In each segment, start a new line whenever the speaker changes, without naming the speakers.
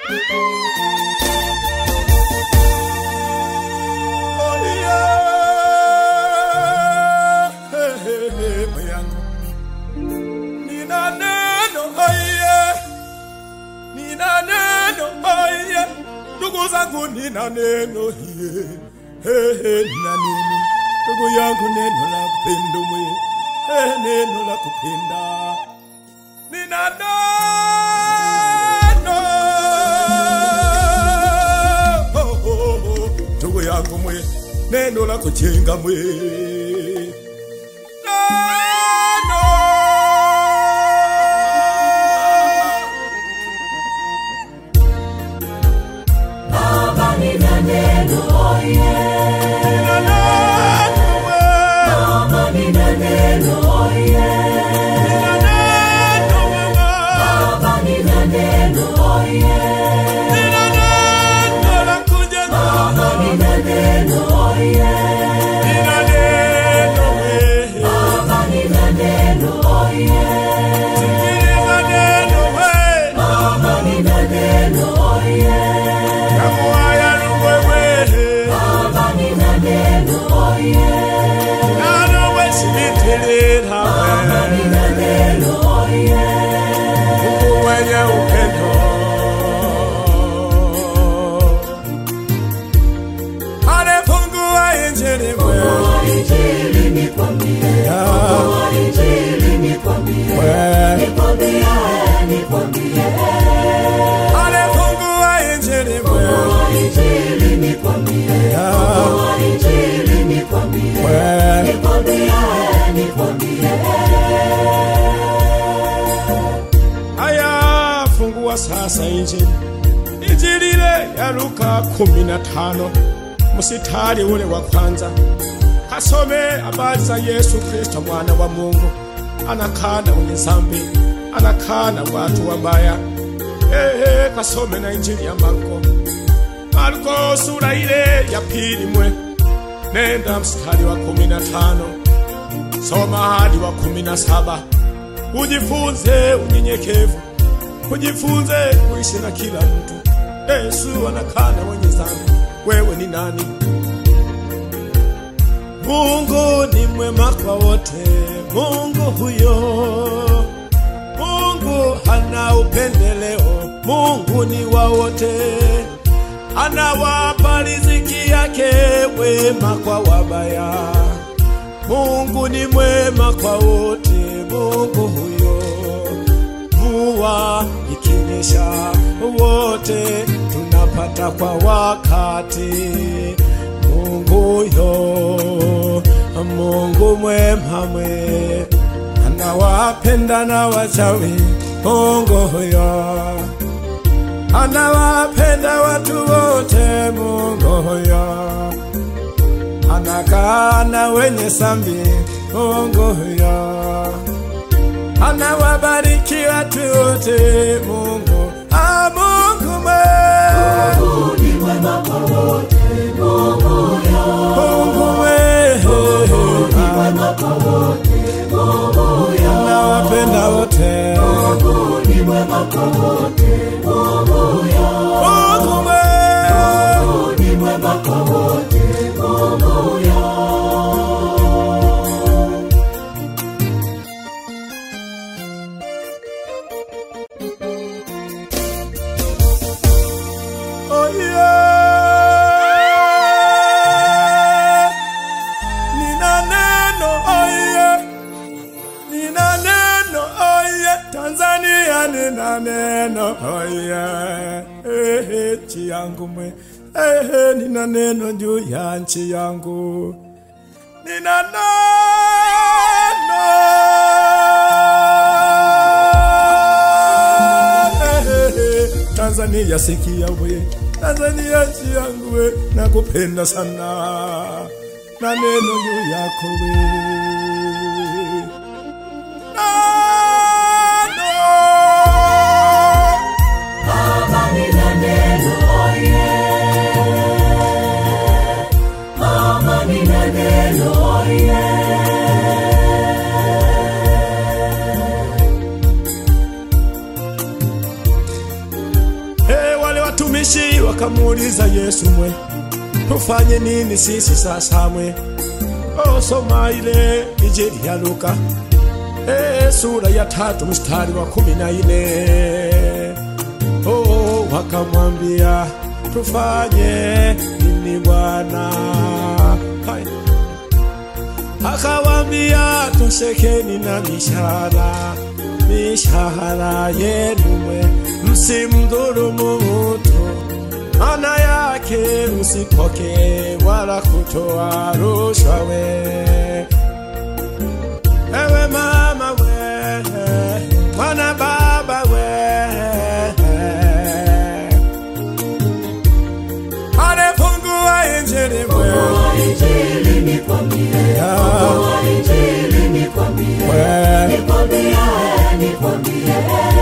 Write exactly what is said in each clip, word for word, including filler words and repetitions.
Nina neno hiye, he he nina neno, ndugu yangu neno la kupenda mwe, he neno la kupenda. Nina neno, oh oh oh, ndugu yangu mwe, neno la kujenga mwe. Aya fungua sasa injili Injili ile ya Luka kumi na tano mstari ule wa kwanza. Kasome habari za Yesu Kristo mwana wa Mungu, anakana wenye dhambi, anakana watu wabaya. Ehe, kasome na Injili ya Marko Marko sura ile ya pili mwe, nenda mstari wa kumi na tano soma hadi wa kumi na saba. Ujifunze unyenyekevu, ujifunze kuishi na kila mtu. Yesu anakana wenye dhambi. Wewe ni nani? Mungu ni mwema kwa wote, Mungu huyo. Mungu hana upendeleo, Mungu ni wa wote. Anawapa riziki yake wema kwa wabaya. Mungu ni mwema kwa wote, Mungu huyo. Mvua ikinyesha wote tunapata kwa wakati. Mungu huyo, Mungu mwema mwe, anawapenda na wachawi. Mungu huyo, anawapenda watu wote. Mungu huyo, anakana wenye dhambi. Mungu huyo, anawabariki watu wote. Mungu, ah Mungu mwema, Mungu ni mwema kwa wote. Mungu huyo, Mungu mwema kwa wote. Mungu huyo, anawapenda wote. Mungu ni mwema kwa wote. Mungu huyo, Mungu mwema, Mungu ni mwema kwa wote. Mungu huyo. Oh yeah, nina neno. Oh yeah, nina neno. Oh yeah, Tanzania nina neno. Oh yeah, eh eh nchi yangu mwe. Eh eh nina neno juu ya nchi yangu. Nina neno. Tanzania sikia we, Tanzania nchi yangu we, nakupenda sana na neno juu yako we. Mama nina neno oye, mama nina neno oye. Waandishi wakamuuliza Yesu, mwe tufanye nini sisi sasa mwe? Oh, soma ile Injili ya Luka eh, sura ya tatu mstari wa kumi na nne. Oh, wakamwambia tufanye nini Bwana? Hai. Akawambia toshekeni na mishahara, mishahara yenu mwe, msimdhulumu mtu, maana yake msipoke wala kutoa rushwa we. Ewe mama we, mwana baba we, anefungua Injili we, Injili nikwambie, Injili nikwambie, nikwambie, nikwambie.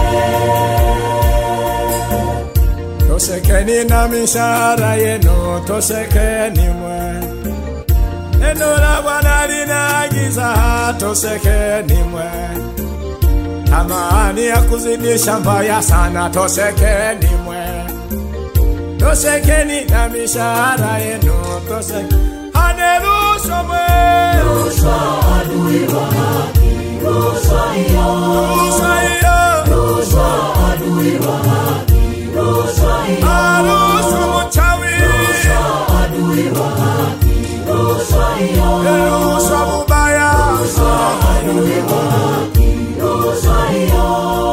Toshekeni na mishahara yenu, toshekeni mwe. Neno la Bwana linaagiza toshekeni mwe. Tamani ya kuzidisha mbaya sana, toshekeni mwe. Toshekeni na mishahara yenu, toshekeni. Hane rushwa mwe, rushwa adui wa haki, rushwa hiyo, rushwa hiyo, rushwa adui wa haki, rushwa hiyo, rushwa mchawi, rushwa adui wa haki, rushwa hiyo, rushwa mubaya, rushwa adui wa haki, rushwa hiyo,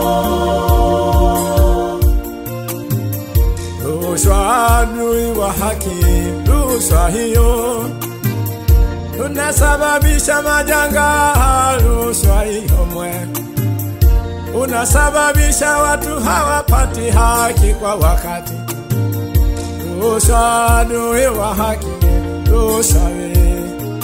rushwa adui wa haki, rushwa hiyo, unasababisha majanga. Rushwa hiyo mwe, unasababisha watu hawapati haki kwa wakati. Rushwa adui wa haki, rushwa we,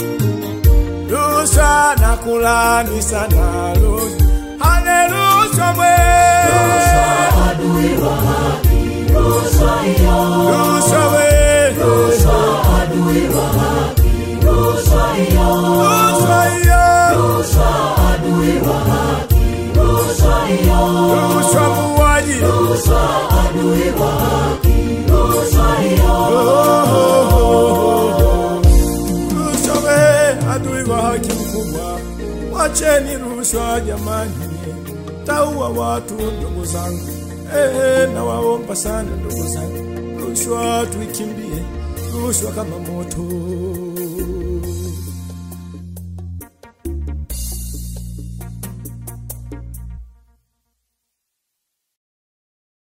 rushwa na kulani sana rushwa. Haleluya mwe, rushwa adui wa haki, rushwa hiyo, rushwa we, rushwa adui wa haki, rushwa hiyo, rushwa hiyo, rushwa adui wa haki, rushwa hiyo, rushwa muuaji, rushwa adui wa haki, rushwa hiyo, rushwa we, adui wa haki mkubwa. Wacheni rushwa jamani, taua watu ndugu zangu. Eh, na waomba sana ndugu zangu, rushwa tuikimbie, rushwa kama moto.